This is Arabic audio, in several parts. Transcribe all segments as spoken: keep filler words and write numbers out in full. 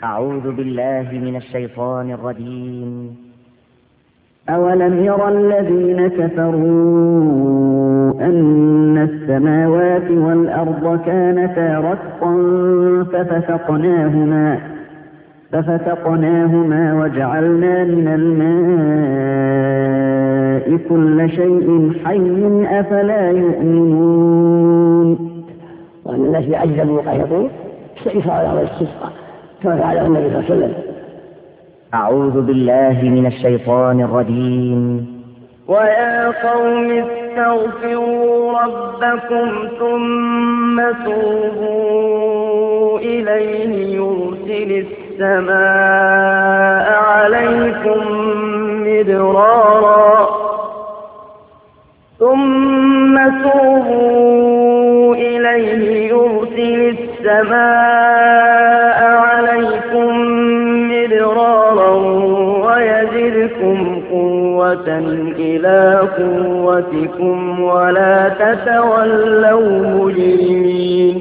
أعوذ بالله من الشيطان الرجيم. أولم يرى الذين كفروا أن السماوات والأرض كانتا رتقا ففتقناهما ففتقناهما وجعلنا من الماء كل شيء حي أفلا يؤمنون. وأن الناس يعجزوا ويقيضون يسأل على الاستسقاء كما فعل النبي صلى الله عليه وسلم. أعوذ بالله من الشيطان الرجيم. ويا قوم استغفروا ربكم ثم توبوا إليه يرسل السماء عليكم مدرارا ثم توبوا إليه يرسل السماء عليكم مدرارا ويزدكم قوة إلى قوتكم ولا تتولوا مجرمين.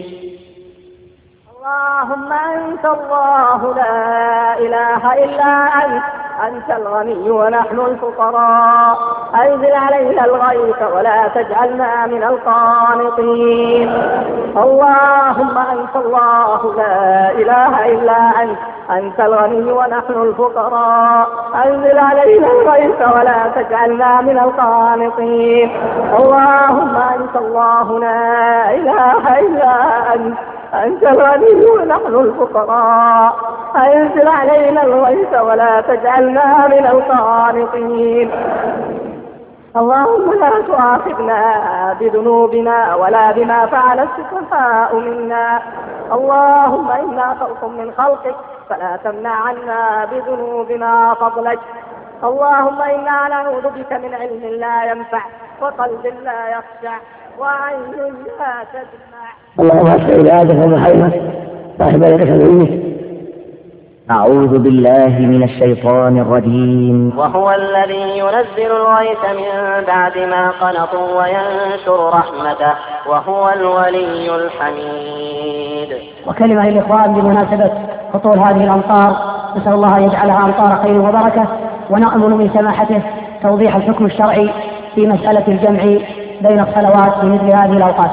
اللهم أنت الله لا إله إلا أنت أنت الغني ونحن الفقراء أنزل علينا الغيث ولا تجعلنا من القانطين. اللهم أنت الله لا إله إلا أنت أنت الغني ونحن الفقراء أنزل علينا الغيث ولا تجعلنا من القانطين. اللهم أنت الله لا إله إلا أنت أنت الغني ونحن الفقراء أنزل علينا الغيث ولا تجعلنا من القانطين. اللهم لا تؤاخذنا بذنوبنا ولا بما فعل السفهاء منا. اللهم إنا خلق من خلقك فلا تمنع عنا بذنوبنا فضلك. اللهم إنا نعوذ بك من علم لا ينفع وقلب لا يخشع وعين لا تدمع. اللهم اسال آدم ومحيمه صاحب يدك اليمين. أعوذ بالله من الشيطان الرجيم. وهو الذي ينزل الغيث من بعد ما قنطوا وينشر رحمته وهو الولي الحميد. وكلمة للإخوان بمناسبة هطول هذه الأمطار، نسأل الله أن يجعلها أمطار خير وبركة، ونأمل من سماحته توضيح الحكم الشرعي في مسألة الجمع بين الصلوات في مثل هذه الأوقات.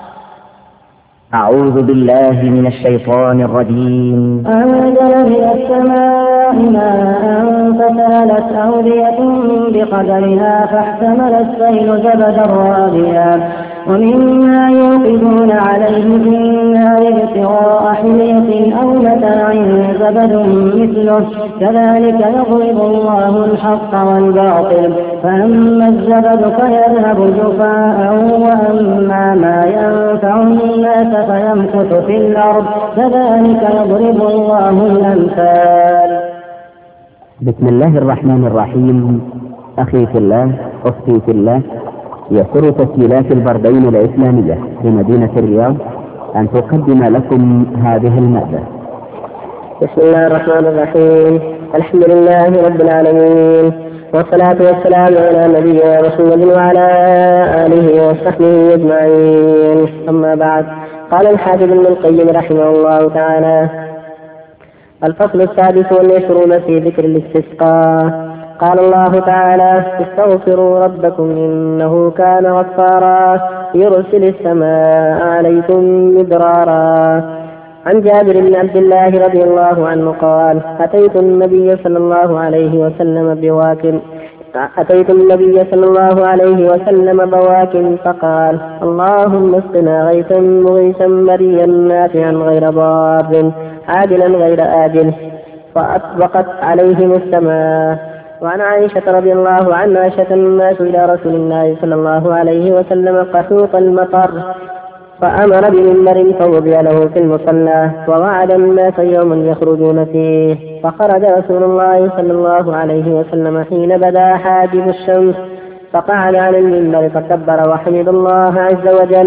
أعوذ بالله من الشيطان الرجيم. أنزل من السماء ماء فسالت أودية بقدرها فاحتمل السيل زبدا رابيا ومما يوقدون عليه في النار ابتغاء حلية أو متاع زبد مثله كذلك يضرب الله الحق والباطل فأما الزبد فيذهب جفاء وأما ما ينفع الناس فيمكث في الأرض كذلك يضرب الله الأمثال. بسم الله الرحمن الرحيم. أخي في الله، أختي في الله، يسر تسجيلات البردين الإسلامية في مدينة الرياض أن تقدم لكم هذه المادة. بسم الله الرحمن الرحيم. الحمد لله رب العالمين، والصلاة والسلام على نبينا محمد وعلى آله وصحبه أجمعين. أما بعد، قال الحافظ ابن القيم رحمه الله تعالى: الفصل السادس والعشرون في ذكر الاستسقاء. قال الله تعالى: استغفروا ربكم إنه كان غفارا يرسل السماء عليكم مدرارا. عن جابر بن عبد الله رضي الله عنه قال: أتيت النبي صلى الله عليه وسلم بواك أتيت النبي صلى الله عليه وسلم بواك فقال: اللهم اسقنا غيثا مغيثا مريا نافعا غير ضار عاجلا غير آجل، فأطبقت عليهم السماء. وعن عائشة رضي الله عنها شكى الناس إلى رسول الله صلى الله عليه وسلم قحوط المطر فأمر بمنبر فوضع له في المصلى ووعد الناس يوما يخرجون فيه، فخرج رسول الله صلى الله عليه وسلم حين بدا حاجب الشمس فقعد على المنبر فكبر وحمد الله عز وجل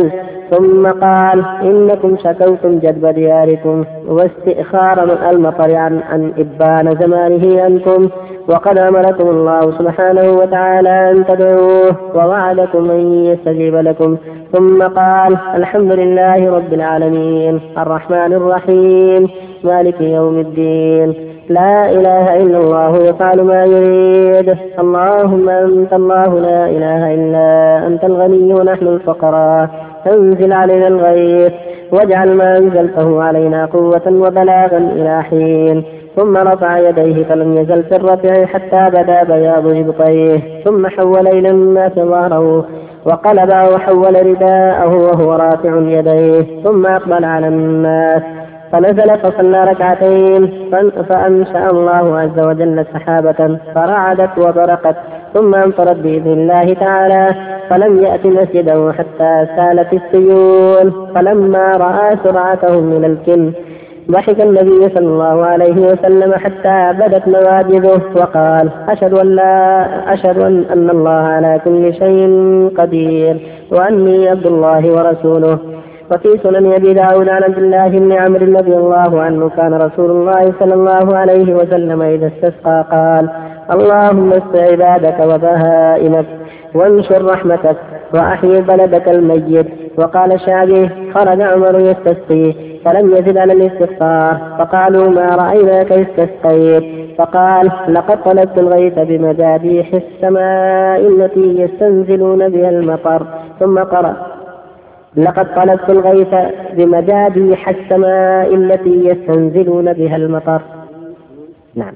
ثم قال إنكم شكوتم جدب دياركم واستئخار المطر عن, عن إبان زمانه عنكم، وقد أمركم الله سبحانه وتعالى أن تدعوه ووعدكم أن يستجيب لكم. ثم قال الحمد لله رب العالمين الرحمن الرحيم مالك يوم الدين لا إله إلا الله يفعل ما يريد. اللهم أنت الله لا إله إلا أنت الغني ونحن الفقراء، أنزل علينا الغيث واجعل ما أنزلته علينا قوة وبلاغا إلى حين. ثم رفع يديه فلم يزل في الرفع حتى بدا بياض إبطيه، ثم حول إلى الناس ظهره وقلب وحول رداءه وهو رافع يديه، ثم أقبل على الناس فنزل فصلى ركعتين، فأنشأ الله عز وجل سحابة فرعدت وبرقت، ثم أمطرت بإذن الله تعالى، فلم يأت مسجده حتى سالت السيول. فلما رأى سرعتهم من الكن ضحك النبي صلى الله عليه وسلم حتى بدت نواجذه وقال أشهد أن لا أشهد أن الله على كل شيء قدير وأني عبد الله ورسوله. وفي سنن أبي داود عن عبد الله بن عمرو رضي الله عنه كان رسول الله صلى الله عليه وسلم إذا استسقى قال اللهم اسق عبادك وبهائمك وانشر رحمتك وأحيي بلدك الميت. وقال الشعبي خرج عمر يستسقي فلم يزد على الاستغفار، فقالوا ما رأيناك استسقيت، فقال لقد طلبت الغيث بمجاديح السماء التي يستنزلون بها المطر. ثم قرأ لقد طلبت الغيث بمجاديح السماء التي يستنزلون بها المطر نعم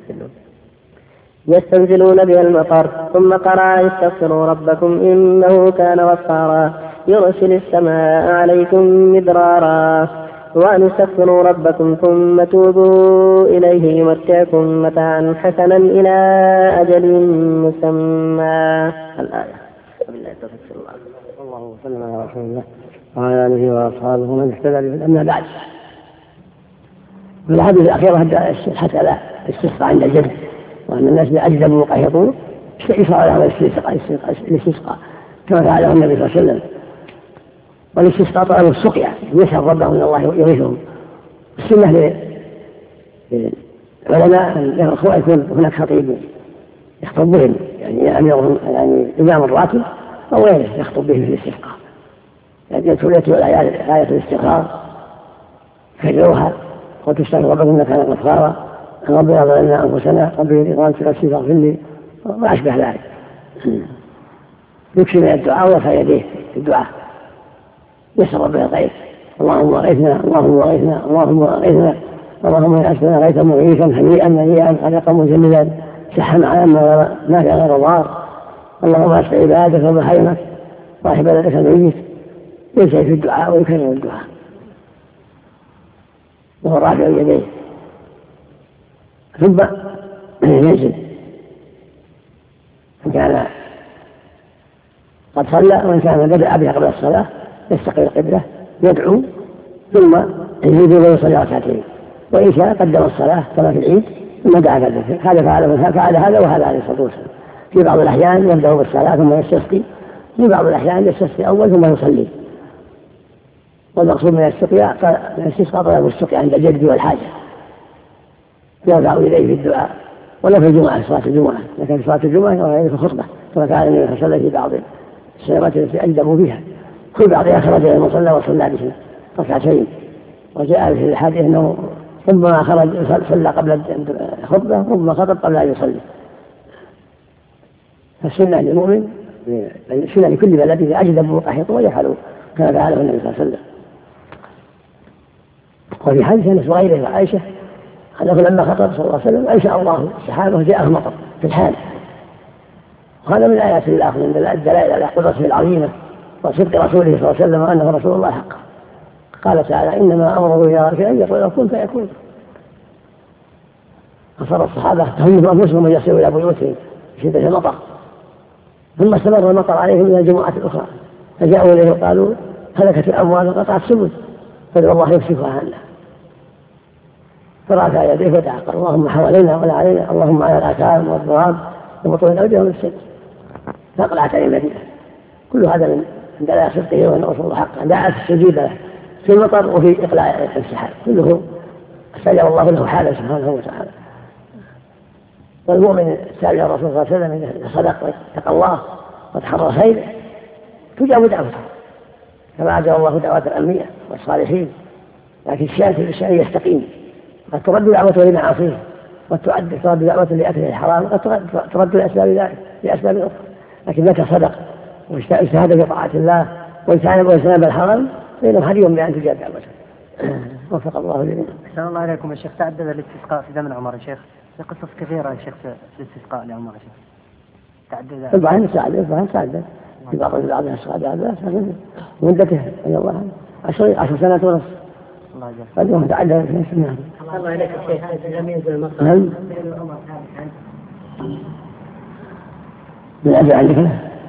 يستنزلون بها المطر. ثم قرأ استغفروا ربكم إنه كان غفارا يرسل السماء عليكم مدرارا وأن استغفروا ربكم ثم توبوا إليه يمتعكم متاعا حسنا إلى أجل مسمى. الآية. اللهم صل على رسول الله وعلى آله وأصحابه ومن اهتدى به. أما بعد، في الحديث الأخير حتى لا استسقى عند الجد، وأن الناس بأجدبوا وقهطوا استئثار على الاستسقاء كما فعله النبي صلى الله عليه وسلم. والاستسقاء طلب السقيا يسأل ربه من الله يغيثهم. السنة للعلماء الأخوة يكون هناك خطيب يخطب بهم، يعني أميرهم يعني إمام الراتب أو غيره يخطب بهم في الاستسقاء، يعني يتلو آية الاستغفار كرروها وتستغفر ربكم إنك كان غفارا ربنا ظلمنا أنفسنا ربي إذا أنت نفسي فاغفر لي وما أشبه ذلك. يكفي من الدعاء ويرفع يديه في الدعاء يسأل ربنا الغيث اللهم أغثنا اللهم أغثنا اللهم أغثنا اللهم أسقنا غيثا مغيثا هنيئا منيئا خلقا مجلدا سحا عاما نافعا غير ضار اللهم أسق عبادك وبهائمك واحب لك الميت. يسأل في الدعاء ويكرر الدعاء وهو رافع يديه، ثم ينزل إن كان قد صلى وإن كان بدأ بها قبل الصلاة يستقبل القبلة يدعو ثم يزيد ويصلي ركعتين، وإن شاء قدم الصلاة كما في العيد ثم دعا بالذكر. هذا فعل فعل هذا وهذا عليه الصلاة والسلام. في بعض الأحيان يبدأ بالصلاة ثم يستسقي، في بعض الأحيان يستسقي أول ثم يصلي. والمقصود من السقيا الاستسقاء طلب السقيا عند الجد والحاجة يرفع إليه في الدعاء، ولا في الجمعة صلاة الجمعة، لكن في صلاة الجمعة وغيره في الخطبة كما كان النبي صلى الله عليه وسلم في بعض السيرات التي أجدبوا بها كل بعضها خرج إلى المصلى وصلى به ركعتين. وجاء في الحديث أنه ربما خرج صلى قبل الخطبة ربما خطب قبل أن يصلي. فالسنة للمؤمن السنة لكل بلد إذا أجدبوا وقحطوا ويفعلوا كما فعله النبي صلى الله عليه وسلم. وفي حديث أنس وغيره وعائشة أنه لما خطب صلى الله عليه وسلم أنشأ الله السحابة وجاءه مطر في الحال. وهذا من آيات الله من الدلائل على قدرته العظيمة وصدق رسوله صلى الله عليه وسلم وأنه رسول الله حقا. قال تعالى إنما أمره إلى رسول أن يقول كن فيكون. فصار الصحابة تهيئوا أنفسهم أن يصلوا إلى بيوتهم شدة المطر، ثم استمر المطر عليهم إلى الجمعة الأخرى فجاءوا إليه وقالوا هلكت الأموال وقطعت السبل فدعوا الله يكشفها عنا. فرفع يديه ودعا قال اللهم حوالينا ولا علينا اللهم على الآثار والضراب وبطون الأودية والسجن. فقلعت عليه المدينة. كل هذا من عندنا صدقه ونصر حقه دعا استجيب له في المطر وفي إقلاع السحاب كله استجاب الله له حاله سبحانه وتعالى. والمؤمن استاجر الرسول صلى الله عليه وسلم إذا صدق واتقى الله وتحرى الخير تجاب دعوته كما أجاب الله دعوات الأنبياء والصالحين. لكن الشان في الشان يستقيم، قد ترد دعوته لمعاصيه وترد دعوته لأكله الحرام وقد ترد لأسباب لأسباب أخرى. لكن متى صدق واجتهد في طاعة الله واجتنب واجتنب الحرام فإنه حري بأن تجاب دعوته. وفق الله جميعا. أحسن الله إليكم يا شيخ. تعدد الاستسقاء في زمن عمر يا شيخ، في قصص كثيرة يا شيخ في الاستسقاء لعمر يا شيخ. تعدد البعض ساعد البعض ساعد في بعض بعض الصحابة مدته رضي الله عنه عشر عشر سنوات ونصف. الله يجزاك. قد تعدد في اسمه. الله إليك يا شيخ. لم ينزل المطر. هل من أجل عندك؟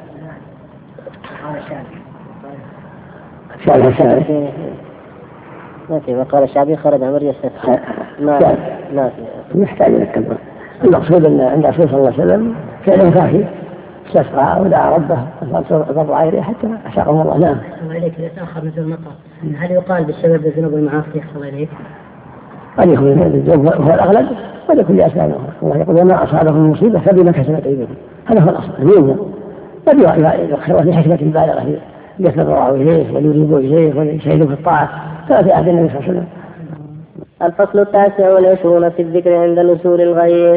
شعبي الشعبي ما في وقال الشعبي خرج عمر يستسقى ما ما في يحتاج إلى التكبر. المقصود أن عند الرسول صلى الله عليه وسلم فعله كافي استسقى ودعا ربه ضرع عليه حتى أشاقه الله. نعم. الله إليك إذا تأخر نزول المطر هل يقال بالسبب الذنوب والمعاصي؟ الله إليك. قد يكون الذنوب هو الأغلب قد يكون لأسباب أخرى. الله يقول وما أصابكم من مصيبة فبما كسبت أيديكم. هذا هو الأصل اليمنى. قد يخلوا في حكمة بالغة ليتضرعوا إليه وليريدوا إليه وليشهدوا في الطاعة كما في عهد النبي صلى الله عليه وسلم. الفصل التاسع والعشرون في الذكر عند نزول الغيث.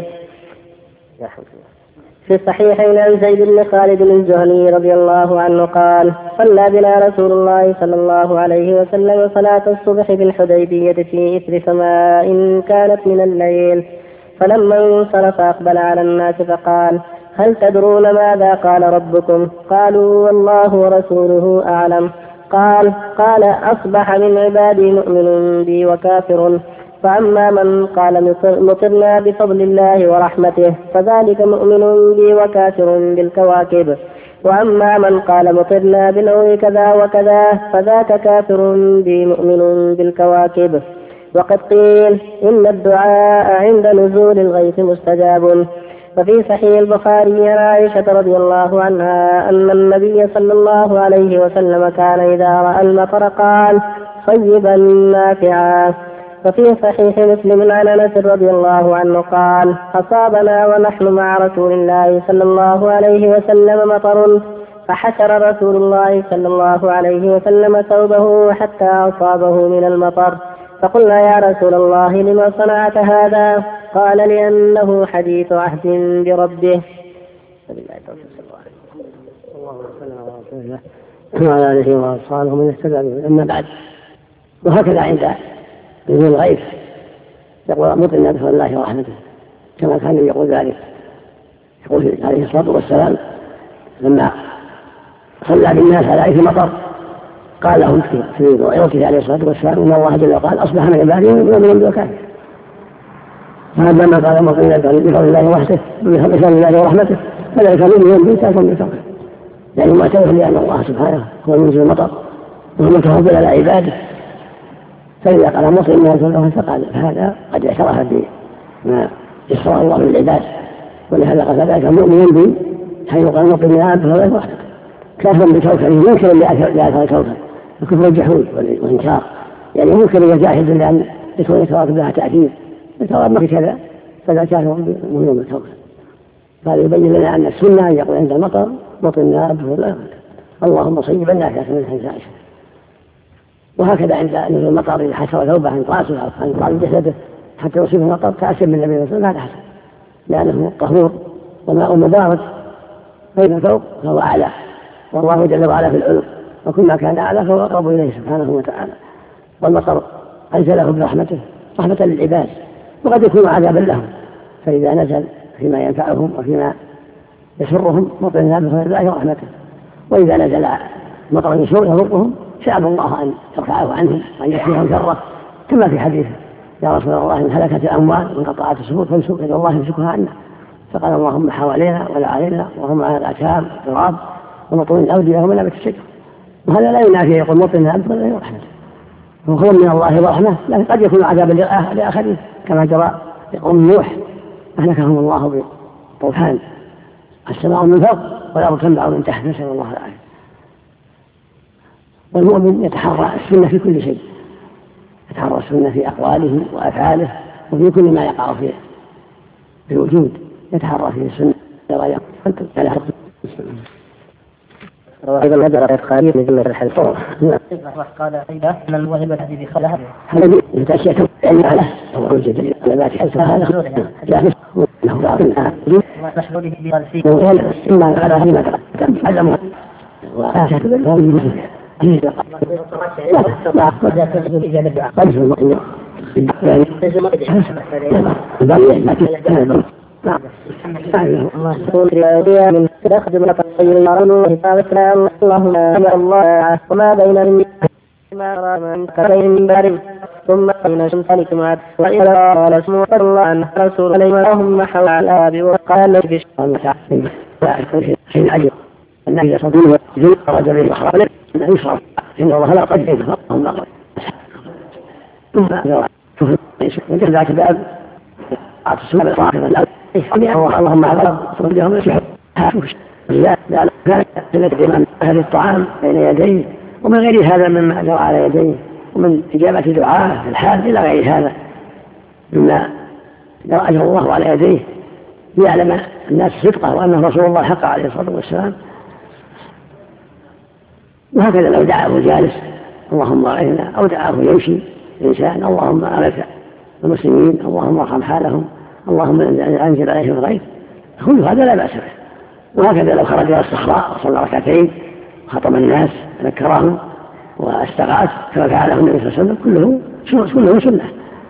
في الصحيحين عن زيد بن خالد الجهني رضي الله عنه قال صلى بنا رسول الله صلى الله عليه وسلم صلاة الصبح بالحديبية في إثر سماء كانت من الليل، فلما انصرف أقبل على الناس فقال هل تدرون ماذا قال ربكم؟ قالوا والله ورسوله أعلم. قال قال أصبح من عبادي مؤمن بي وكافر، فأما من قال مطرنا بفضل الله ورحمته فذلك مؤمن بي وكافر بالكواكب، وأما من قال مطرنا بنوع كذا وكذا فذاك كافر بي مؤمن بالكواكب. وقد قيل إن الدعاء عند نزول الغيث مستجاب. وفي صحيح البخاري عن عائشة رضي الله عنها أن النبي صلى الله عليه وسلم كان إذا رأى المطر قال صيبا نافعا. وفي صحيح مسلم عن أنس رضي الله عنه قال أصابنا ونحن مع رسول الله صلى الله عليه وسلم مطر، فحشر رسول الله صلى الله عليه وسلم ثوبه حتى أصابه من المطر، فقلنا يا رسول الله لما صنعت هذا؟ قال لأنه حديث عهد بربه. وعلى آله وأصحابه من اهتدى. أما بعد، وهكذا عند نزول الغيث يقول مطرنا بفضل الله ورحمته كما كان يقول ذلك. يقول عليه الصلاة والسلام لما صلى بالناس على عيث المطر قال لهم في موعظته عليه الصلاة والسلام إن الله جل وعلا أصبح من عباده مؤمنا بوكاله. فهذا ما قال مطرنا بفضل الله ورحمته بفضل الله ورحمته فذلك مؤمن به كافر بالكفر، يعني معترف لأن الله سبحانه هو المنزل المطر وهو متفضل على عباده. فإذا قال مطر ما ينزل له فقال فهذا قد اعترف بما يسر الله للعباد، ولهذا قال ذلك مؤمن به حيث قال مطر من عبده فهو وحده كافر بكوكبه منكر لآثار الكوكب وكفر الجحود والإنكار، يعني منكر وجاحد لأن يكون الكواكب لها تأثير يتوقف كذا فلا كافر مؤمن بالكوكب. قال يبين لنا أن السنة يقول عند المطر مطرنا بفضل الله اللهم صيبا نافعا من حيث عائشة. وهكذا عند نزول المطر إذا حسر ثوبه عن رأسه أو عن طال جسده حتى يصيب المطر تأسم من النبي صلى الله عليه وسلم هذا حسن، لأنه طهور وماء مبارك بين الثوب فهو أعلى، والله جل وعلا في العلو وكل ما كان أعلى فهو أقرب إليه سبحانه وتعالى. والمطر أنزله برحمته رحمة للعباد وقد يكون عذابا لهم، فإذا نزل فيما ينفعهم وفيما يسرهم مطرنا بفضل الله ورحمته، وإذا نزل مطر يسوء يضرهم سأل الله أن يرفعه عنهم وأن يكفيهم شره، كما في حديث يا رسول الله إن هلكت الأموال وانقطعت السبل فانسك إلى الله يمسكها عنا، فقال اللهم حوالينا ولا علينا وهم على الأكام التراب ومطر الأودية ومن نبت الشجر. وهذا لا ينافي يقول مطرنا بفضل الله ورحمته وهو من الله ورحمه، لكن قد يكون عذابا لآخرين كما جرى لقوم نوح أهلكهم الله بطوفان السماء من فوق والأرض تنبع من تحت، نسأل الله العافية. والمؤمن يتحرى السنة في كل شيء، يتحرى السنة في أقواله وأفعاله وفي كل ما يقع فيه في الوجود يتحرى فيه السنة. رواه النجر الخالي من جملة الحديث. قال أيضا أن الموهبة الذي بخلها هذا يتأشياء يعني على هو الجد لا تحس هذا لا له ضعفنا مشغوله بغلسي إما على هذه عدم وآخر بالله لا قد تجد إجابة الدعاء قد يجب الله يقول يا من تخدم الطير يرونه فاستلام اللهم يا الله وما بين ما رأى من كريم من بارم ثم بين شمسانك معد وإذا قال اسمه الله عنه رسول الله اللهم حوالها بوقال في الشام حين أجل النبي يصدره جل رجل الأخرى أنه يصرف إن الله لا قد يفهم اللهم أقرب ثم شوف ذاك الباب أعطى السماء صاحبا لا اللهم أعلم صدرهم يسحب لا لا لا الذي أهل الطعام بين يديه ومن غير هذا مما جرى على يديه ومن إجابة دعاء في الحال إلى غير هذا مما جرى أجر الله على يديه ليعلم الناس صدقه وأنه رسول الله حق عليه الصلاة والسلام. وهكذا لو دعاه جالس اللهم أغثنا أو دعاه يمشي الإنسان اللهم أغث المسلمين اللهم ارحم حالهم اللهم أنزل عليهم الغيث كل هذا لا بأس به. وهكذا لو خرج إلى الصحراء وصلى ركعتين خطب الناس ذكرهم واستغاث كما فعله النبي صلى الله عليه وسلم كله كله سنة.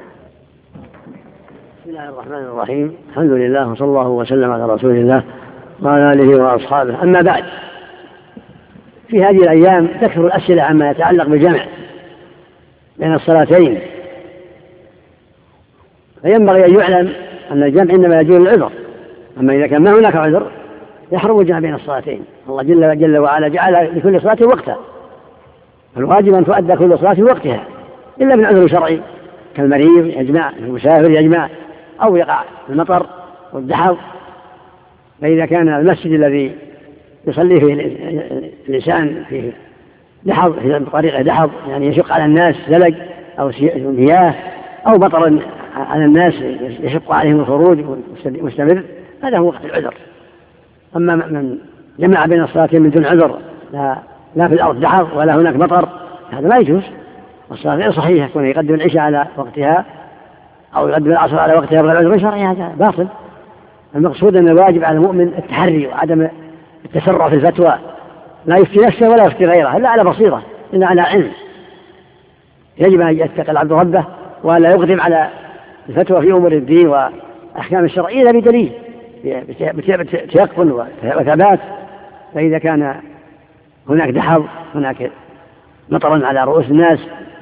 بسم الله الرحمن الرحيم الحمد لله وصلى الله وسلم على رسول الله وعلى آله وأصحابه. أما بعد، في هذه الأيام تكثر الأسئلة عما يتعلق بالجمع بين الصلاتين، فينبغي أن يعلم أن الجمع إنما يجوز العذر، أما إذا كان ما هناك عذر يحرم الجمع بين الصلاتين. الله جل, جل وعلا جعل لكل صلاة وقتها، الواجب أن تؤدى كل صلاة في وقتها إلا من عذر شرعي كالمريض يجمع، المسافر يجمع، أو يقع المطر والدحض. فإذا كان المسجد الذي يصلي فيه الإنسان فيه دحض في طريقه دحض يعني يشق على الناس زلق أو مياه أو مطر على الناس يشق عليهم الخروج مستمر، هذا هو وقت العذر. أما من جمع بين الصلاتين من دون عذر لا, لا في الأرض دحض ولا هناك مطر هذا ما يجوز، والصلاة غير صحيحة. كون يقدم العشاء على وقتها أو يقدم العصر على وقتها بغير عذر شرعي هذا باطل. المقصود أن الواجب على المؤمن التحري وعدم التسرع في الفتوى، لا يفتي نفسه ولا يفتي غيره إلا على بصيرة إلا على علم. يجب أن يتقي العبد ربه ولا يقدم على الفتوى في أمور الدين وأحكام الشرعية إلا بدليل بتيقن وثبات. فإذا كان هناك دحض هناك مطر على رؤوس الناس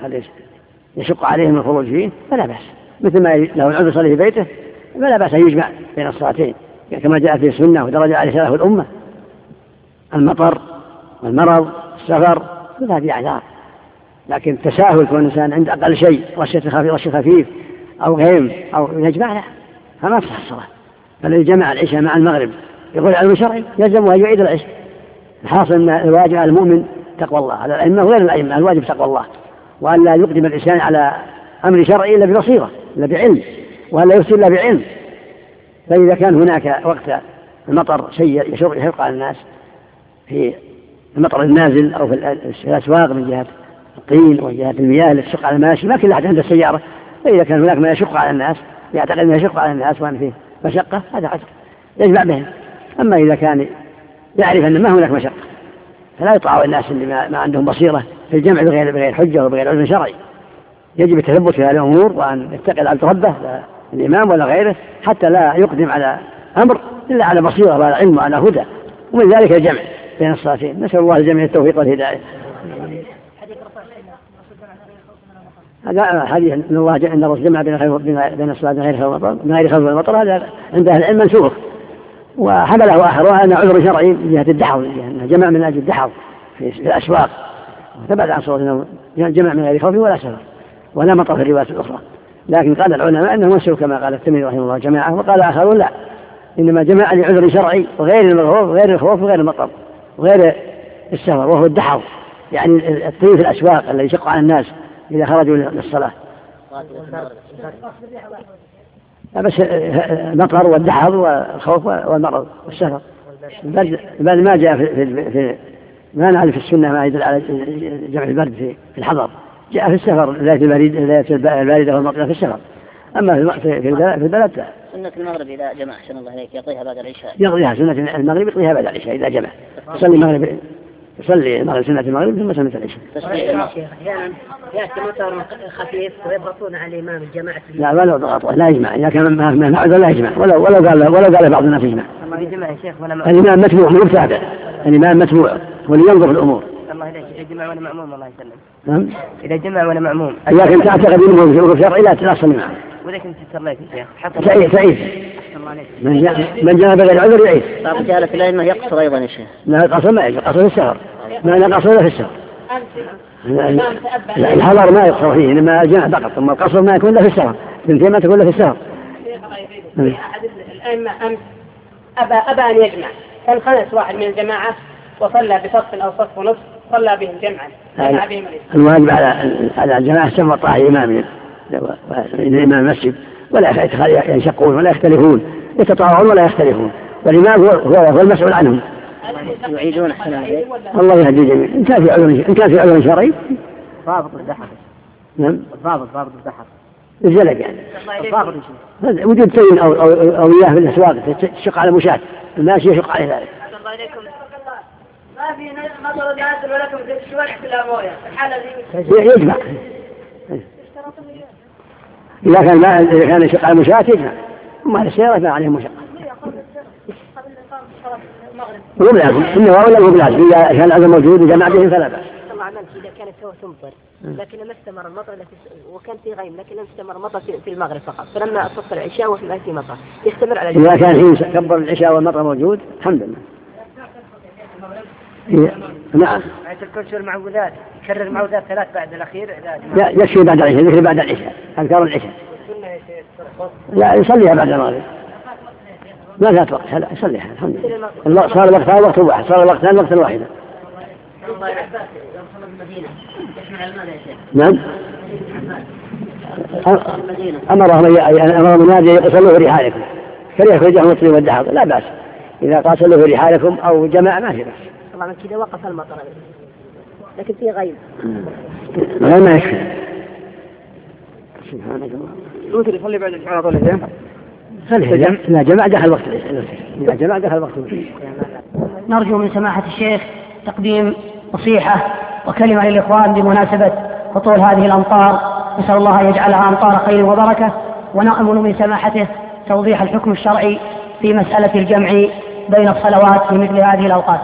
يشق عليهم الخروج فيه فلا بأس، مثل ما لو العذر صلي في بيته فلا بأس أن يجمع بين الصلاتين كما جاء في السنة ودرج عليه سلف الأمة. المطر والمرض السفر كل هذه أعذار، لكن التساهل كون الإنسان عند أقل شيء رشة خفيف أو غيم أو يجمع له فما تصح الصلاة. فالذي جمع العشاء مع المغرب يقول علم شرعي يلزم أن يعيد العشاء. الحاصل أن الواجب على المؤمن تقوى الله، على الأئمة غير الأئمة الواجب تقوى الله، وأن لا يقدم الإنسان على أمر شرعي إلا ببصيرة إلا بعلم، وأن لا يفتي إلا بعلم. فإذا كان هناك وقت المطر شيء يشق على الناس في المطر النازل أو في الأسواق من جهة الطين وجهة المياه اللي تشق على الماشي ما كل أحد عنده السيارة، فإذا كان هناك ما يشق على الناس يعتقد أنه يشق على الناس وأن فيه مشقة هذا عذر يجمع بهم. أما إذا كان يعرف أن ما هناك مشقة فلا يطاع الناس اللي ما عندهم بصيرة في الجمع بغير بغير حجة وبغير عذر شرعي. يجب التثبت في هذه الأمور وأن يتقي العبد ربه الإمام ولا غيره حتى لا يقدم على أمر إلا على بصيرة وعلى علم وعلى هدى، ومن ذلك الجمع بين الصلاتين. نسأل الله الجميع التوفيق والهداية. هذا حديث أن الله أن الرسول جمع بين الصلاة من غير خوف من غير خوف المطر هذا عند أهل العلم منسوخ، وحمله آخر أن عذر شرعي من جهة الدحض أنه جمع من أجل الدحض في الأسواق، ثبت عن صورة أنه جمع من غير خوف ولا سفر ولا مطر في الروايات الأخرى. لكن قال العلماء أنه منسوخ كما قال الترمذي رحمه الله جماعة، وقال آخرون لا إنما جمع لعذر شرعي وغير الخوف وغير الخوف وغير المطر وغير السفر وهو الدحض يعني الطين في الأسواق الذي يشق على الناس إذا خرجوا للصلاة. بس المطر والدحر والخوف والمرض والسفر. البرد ما جاء في, في, في ما نعرف في السنة ما يدل على جمع البرد في الحضر، جاء في السفر ذات البريد ذات الباردة والمطر في السفر. أما في في البلد لا. سنة المغرب إذا جمع أحسن الله عليك يقضيها بعد العشاء. يقضيها سنة المغرب يقضيها بعد العشاء إذا جمع. يصلي المغرب يصلي المغرب سنة المغرب ثم سنة العشاء. أحيانا يأتي مطر خفيف ويضغطون على الإمام الجماعة. لا ولا ضغط لا يجمع إذا كان ما ما نعذر لا يجمع ولا ولا قال ولا قال بعض الناس يجمع. الله يجمع يا شيخ ولا الإمام متبوع مو متابع. الإمام متبوع ولينظر الأمور. الله إليك إذا جمع ولا معموم الله يسلم. نعم. إذا جمع ولا معموم. إذا كنت تعتقد أنه في وقف شرعي لا تصلي معه. وإذا كنت تصلي يا شيخ. تعيد تعيد. من جاء من جاء بغير عذر يعيد. بعض جالة الأئمة يقصر أيضا يا شيخ. لا قصر ما يقصر قصر في السفر. ما لا قصر في السفر. الحضر ما يقصر فيه إنما الجمع فقط، ثم القصر ما يكون إلا في السفر، بنتين ما تكون إلا في السفر. أحد الأئمة أمس أبى أبى أن يجمع، فانخنس واحد من الجماعة وصلى بصف أو صف ونصف، صلى بهم جمعا. الواجب على على الجماعة سمى طاعة الإمام الإمام المسجد ولا ينشقون ولا يختلفون، يتطاوعون ولا يختلفون، والإمام هو هو المسؤول عنهم. يعيدون أحسن عليك. الله يهدي الجميع. إن كان في علوم إن كان في علوم شرعي. ضابط الدحر. نعم. ضابط ضابط الدحر. الزلق يعني. ضابط وجود تين أو أو أو إياه في الأسواق تشق على مشاة الناس يشق على ذلك. الله عليكم. ما في مطر ينزل ولكم شوية في الأموية. الحالة دي. يجمع. إذا كان ما إذا كان يشق على مشاة يجمع. وما السيارة ما عليهم مشقة. مو بلازم إنه ولا مو بلازم إذا كان الأذى موجود وجمع به فلا بأس. الله عملت إذا كانت سوى تمطر لكن ما استمر المطر وكان في غيم لكن لم استمر المطر في المغرب فقط، فلما صف العشاء وفي الآن في مطر يستمر على إذا كان حين كبر العشاء والمطر موجود الحمد لله. نعم. تذكر المعوذات كرر المعوذات ثلاث بعد الأخير. لا يكفي بعد العشاء يكفي بعد العشاء أذكار العشاء. لا يصليها بعد المغرب. ما ذات وقت هلا يصليها الحمد لله. صار وقتها وقت واحد صار وقتها وقت واحدة. نعم. أمرهم أمرهم النادي يصلوا في رحالكم كريه يخرجهم الطين والدحر لا بأس إذا قاتلوا في رحالكم أو جماعة ما في بأس. طبعا كذا وقف المطر لكن في غيم. غير ما يكفي. سبحانك الله. الوتر يصلي بعد الجمعة طول اليوم. خليه إذا جمع دخل وقت إذا جمع دخل وقت. نرجو من سماحة الشيخ تقديم نصيحة وكلمة للإخوان بمناسبة هطول هذه الأمطار، نسأل الله أن يجعلها أمطار خير وبركة، ونأمل من سماحته توضيح الحكم الشرعي في مسألة الجمع بين الصلوات في مثل هذه الأوقات.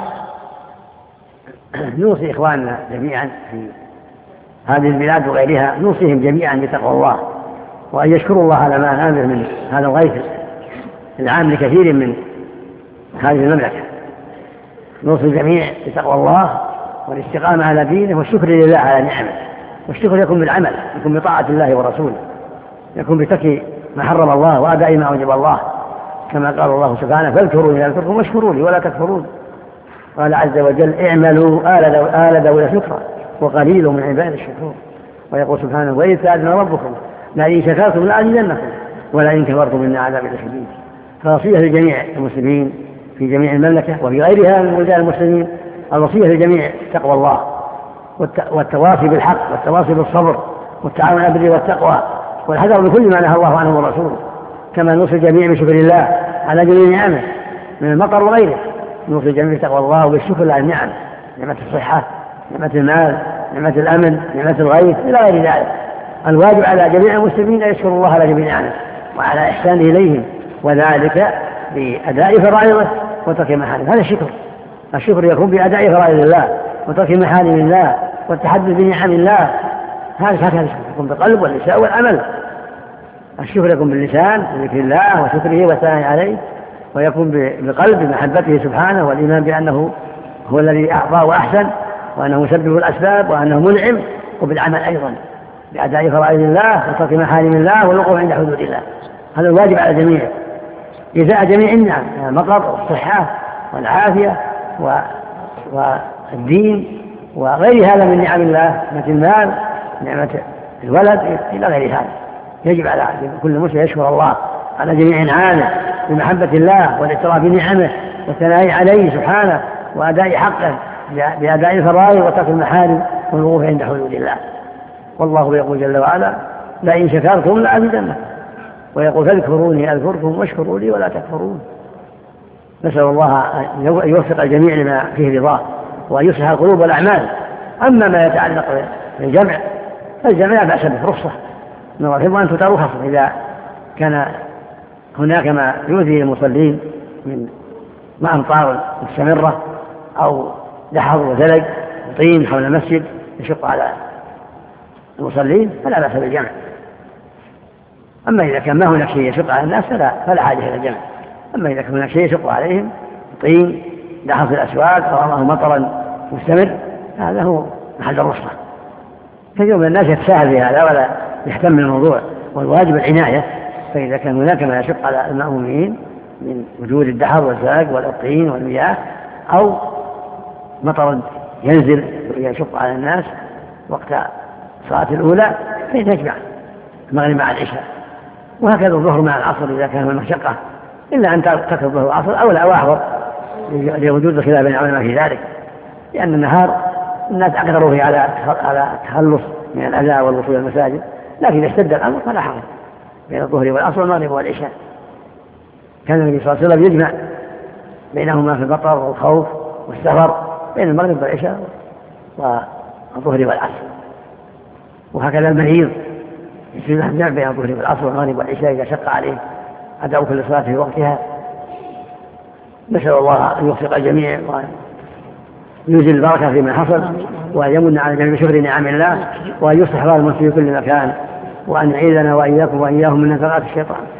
نوصي إخواننا جميعا في هذه البلاد وغيرها، نوصيهم جميعا بتقوى الله وأن يشكروا الله على ما نامر من هذا الغيث العام لكثير من هذه المملكة. نوصي الجميع بتقوى الله والاستقامة على دينه والشكر لله على نعمه، والشكر يكون بالعمل، يكون بطاعة الله ورسوله، يكون بترك ما حرم الله وأداء ما وجب الله، كما قال الله سبحانه فاذكروا إذا ذكركم واشكروا لي ولا تكفرون. قال عز وجل اعملوا آل داود شكرا وقليل من عباد الشكور. ويقول سبحانه وإذ سألنا ربكم لئن شكرتم لأزيدنكم ولئن كفرتم إن عذابي لشديد. فوصية لجميع المسلمين في جميع المملكة وفي غيرها من بلدان المسلمين، الوصية للجميع تقوى الله والتواصي بالحق والتواصي بالصبر والتعاون على البر والتقوى والحذر بكل ما نهى الله عنه ورسوله، كما نوصي الجميع بشكر الله على جميع نعمه من المطر وغيره. نوصي الجميع بتقوى الله وبالشكر على النعم، نعمة الصحة، نعمة المال، نعمة الأمن، نعمة الغيث إلى غير ذلك. الواجب على جميع المسلمين أن يشكروا الله على جميع نعمه وعلى إحسانه إليهم، وذلك بأداء فرائضه وترك محارمه. هذا الشكر. الشكر يكون بأداء فرائض الله وترك محارم الله والتحدث بنعم الله. هذا هذا الشكر يكون بالقلب واللسان والعمل. الشكر يكون باللسان بذكر الله وشكره والثناء عليه، ويكون بقلب بمحبته سبحانه والإيمان بأنه هو الذي أعطى وأحسن وأنه مسبب الأسباب وأنه منعم، وبالعمل أيضا بأداء فرائض الله وترك محارم الله والوقوف عند حدود الله. هذا الواجب على الجميع إزاء جميع النعم، المطر والصحة والعافية والدين وغير هذا من نعم الله، نعمة المال، نعمة الولد، إلى غير هذا. يجب على كل مسلم يشكر الله على جميع نعمه بمحبة الله والاعتراف بنعمه والثناء عليه سبحانه وأداء حقه بأداء الفرائض وترك المحارم والوقوف عند حدود الله. والله يقول جل وعلا: لئن شكرتم لأزيدنكم، ويقول: فاذكروني أذكركم واشكروا لي ولا تكفرون. نسأل الله أن يوفق الجميع لما فيه رضاه وأن يصلح القلوب والأعمال. أما ما يتعلق بالجمع فالجمع لا بأس به، رخصة من الله، أن ترخص إذا كان هناك ما يؤذي المصلين من ما أمطار مستمرة أو دحض وثلج وطين حول المسجد يشق على المصلين فلا بأس بالجمع. أما إذا كان ما هناك شيء يشق على الناس فلا, فلا حاجة إلى الجمع. أما إذا كان هناك شيء يشق عليهم طين دحض في الأسواق أو أمره مطرا مستمر هذا هو محل الرخصة. كثير من الناس يتساهل في هذا ولا يهتم بالموضوع، والواجب العناية. فإذا كان هناك ما يشق على المأمومين من وجود الدحر والزاق والطين والمياه أو مطر ينزل يشق على الناس وقت الصلاة الأولى فإن يجمع المغرب مع العشاء، وهكذا الظهر مع العصر إذا كان هناك مشقة، إلا أن ترك الظهر والعصر أولى وأحوط لوجود خلاف بين العلماء في ذلك، لأن النهار الناس أقدروا فيه على على التخلص من الأذى والوصول إلى المساجد، لكن إذا اشتد الأمر فلا حرج بين الظهر والعصر والمغرب والعشاء. كان النبي صلى الله عليه وسلم يجمع بينهما في المطر والخوف والسفر بين المغرب والعشاء والظهر والعصر، وهكذا المريض يجمع بين الظهر والعصر والمغرب والعشاء إذا شق عليه أداء كل صلاة في وقتها. نسأل الله أن يوفق الجميع وأن ينزل البركة فيما حصل، وأن يمن على جميع شكر نعم الله، وأن يصلح الله المسلمين في كل مكان، وأن يعيذنا وإياكم وإياهم من نزغات الشيطان.